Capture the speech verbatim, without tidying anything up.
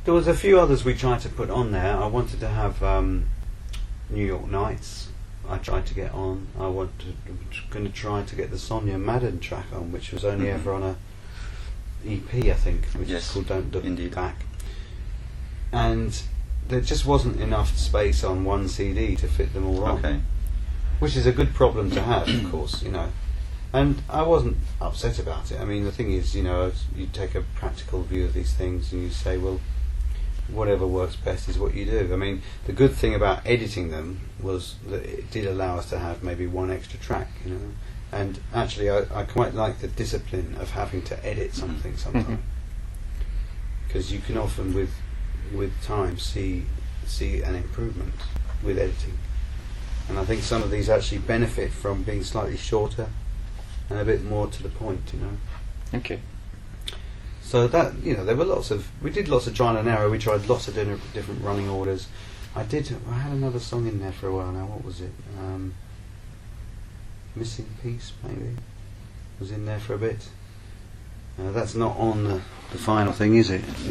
There was a few others we tried to put on there. I wanted to have um, New York Nights. I tried to get on. I wanted, going to try to get the Sonia Madden track on, which was only Mm-hmm. ever on a E P, I think, which Yes, is called Don't Look indeed. Back. And there just wasn't enough space on one C D to fit them all on. Okay. Which is a good problem to have, of course, you know. And I wasn't upset about it. I mean, the thing is, you know, you take a practical view of these things and you say, well, whatever works best is what you do. I mean, the good thing about editing them was that it did allow us to have maybe one extra track, you know. And actually, I, I quite like the discipline of having to edit something sometimes, because you can often, with with time, see see an improvement with editing. And I think some of these actually benefit from being slightly shorter and a bit more to the point, you know. Okay. So that, you know, there were lots of, we did lots of trial and error. We tried lots of dinner, different running orders. I did, I had another song in there for a while now. What was it? Um, Missing Piece, maybe, was in there for a bit. Uh, that's not on the, the final thing, is it?